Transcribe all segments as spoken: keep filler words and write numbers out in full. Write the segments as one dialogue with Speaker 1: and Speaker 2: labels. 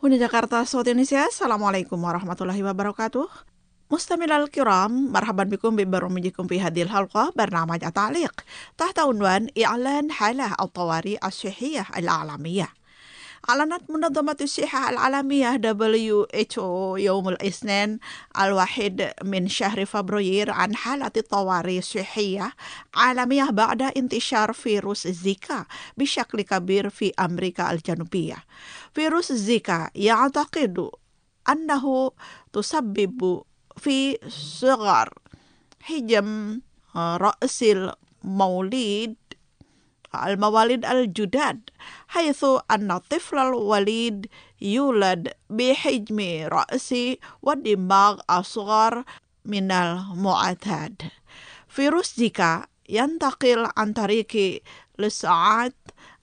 Speaker 1: هنا جاكرتا صوت إندونيسيا. Assalamualaikum warahmatullahi wabarakatuh. مستمعينا الكرام، مرحبا بكم ببرنامجكم في هذه الحلقة، برنامج التعليق تحت عنوان إعلان حالة الطوارئ الصحية العالمية. أعلنت منظمة الصحة العالمية دبليو إتش أو يوم الاثنين الواحد من شهر فبراير عن حالة طوارئ صحية عالمية بعد انتشار فيروس زيكا بشكل كبير في أمريكا الجنوبية. فيروس زيكا يعتقد أنه تسبب في صغر حجم رأس المولد المواليد الجداد، حيث أن الطفل الوليد يولد بحجم رأس ودماغ أصغر من المعتاد. فيروس زيكا ينتقل عن طريق لسعات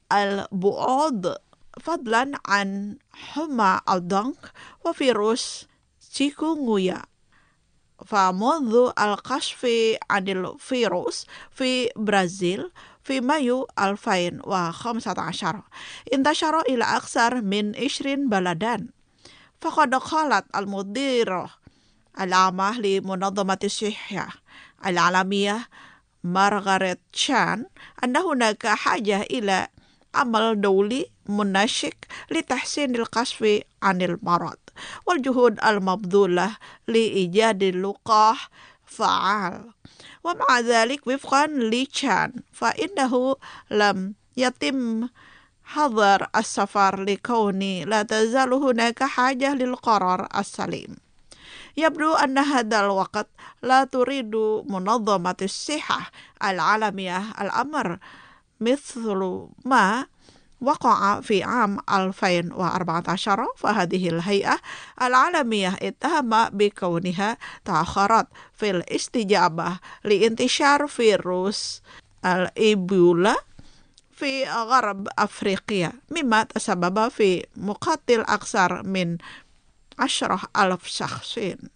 Speaker 1: البعوض فضلا عن حمى الضنك وفيروس تشيكونغويا. فمنذ الكشف عن الفيروس في برازيل في مايو ألفين وخمسة عشر انتشر إلى أكثر من عشرين بلداً. فقد قالت المديرة العامة لمنظمة الصحة العالمية مارغريت تشان أن هناك حاجة إلى عمل دولي منشق لتحسين الكشف عن المرض والجهود المبذولة لإيجاد لقاح فعال. ومع ذلك وفقا لتشان فإنه لم يتم حظر السفر لكون لا تزال هناك حاجة للقرار السليم. يبدو أن هذا الوقت لا تريد منظمة الصحة العالمية الأمر مثل ما وقع في عام ألفين وأربعة عشر، فهذه الهيئة العالمية اتهم بكونها تأخرت في الاستجابة لانتشار فيروس الإيبولا في غرب أفريقيا، مما تسبب في مقتل أكثر من عشرة ألف شخص.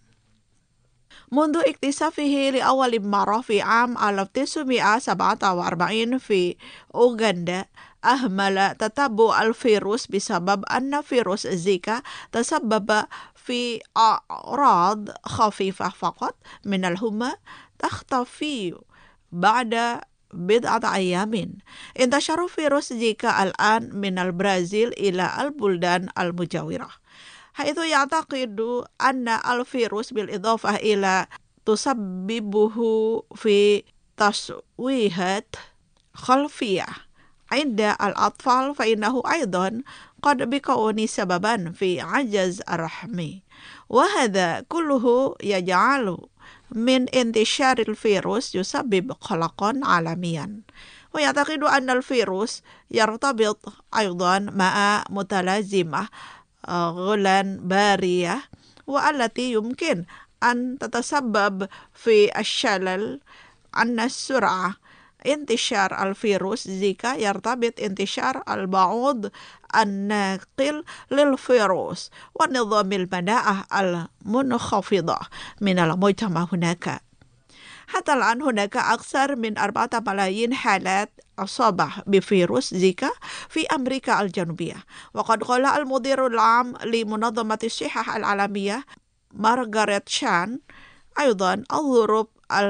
Speaker 1: منذ اكتشافه لأول مرة في عام ألف وتسعمائة وسبعة وأربعين في أوغندا، أهمل تتبع الفيروس بسبب أن فيروس زيكا تسبب في أعراض خفيفة فقط من الحمى تختفي بعد بضعة أيام. انتشر فيروس زيكا الآن من البرازيل إلى البلدان المجاورة، حيث يعتقد أن الفيروس بالإضافة إلى تسببه في تشويهات خلفية عند الأطفال، فإنه أيضا قد بيكون سببا في عجز الرحم، وهذا كله يجعل من انتشار الفيروس يسبب قلقا عالميا. ويعتقد أن الفيروس يرتبط أيضا مع متلازمة غلان بارية، والتي يمكن أن تتسبب في الشلل. أن السرعة انتشار الفيروس زيكا يرتبط انتشار البعوض الناقل للفيروس ونظام المناعة المنخفضة من المجتمع هناك. حتى الآن هناك أكثر من أربعة ملايين حالات أصابة بفيروس زيكا في أمريكا الجنوبية. وقد قال المدير العام لمنظمة الصحة العالمية مارغريت تشان أيضا الظروف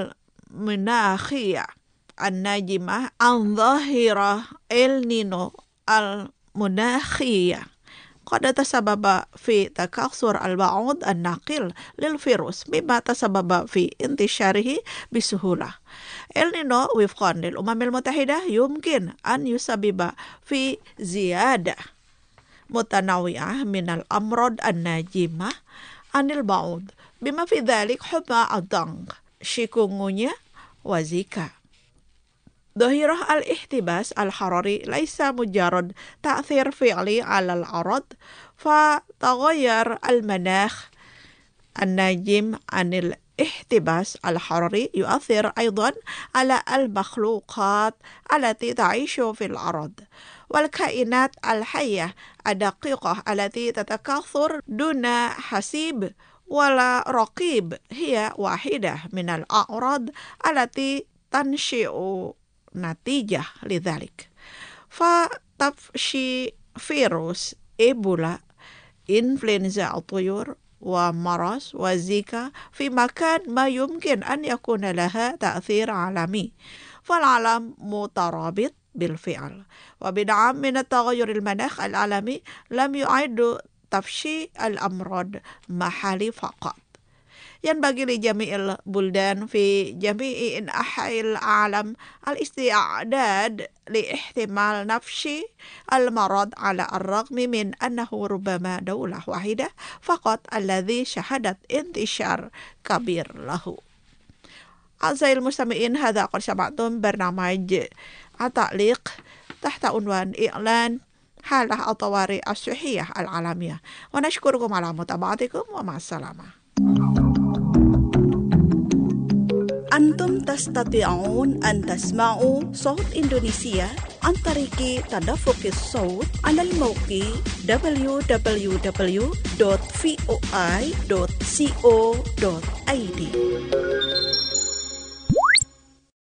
Speaker 1: المناخية الناجمة عن ظاهرة النينو المناخية قد تسبب في تكاثر البعوض الناقل للفيروس، مما تسبب في انتشاره بسهولة. النينو وفقا للأمم المتحدة يمكن أن يسبب في زيادة متنوعة من الأمراض الناجمة عن البعوض، بما في ذلك حمى الضنك، شيكونغونيا وزيكا. ظاهرة الاحتباس الحراري ليس مجرد تأثير فعلي على الأرض، فتغير المناخ الناجم عن الاحتباس الحراري يؤثر أيضا على المخلوقات التي تعيش في الأرض والكائنات الحية الدقيقة التي تتكاثر دون حسيب ولا رقيب. هي واحدة من الأعراض التي تنشئ نتيجة لذلك. فتفشي فيروس إيبولا إنفلونزا الطيور ومرض وزيكا في مكان ما يمكن أن يكون لها تأثير عالمي، فالعالم مترابط بالفعل. وبدعم من التغير المناخ العالمي لم يعد تفشي الأمراض محلي فقط. ينبغي لجميع البلدان في جميع أنحاء العالم الاستعداد لاحتمال نفش المرض على الرغم من أنه ربما دولة واحدة فقط الذي شهدت انتشار كبير له. أعزائي المستمعين، هذا قد سمعتم برنامج التعليق تحت عنوان إعلان حالة الطوارئ الصحية العالمية، ونشكركم على متابعتكم ومع السلامة.
Speaker 2: أنتم تستطيعون أن تسمعوا صوت إندونيسيا عن طريق تدفق الصوت على الموقع دبليو دبليو دبليو دوت في او اي دوت كو دوت اي دي.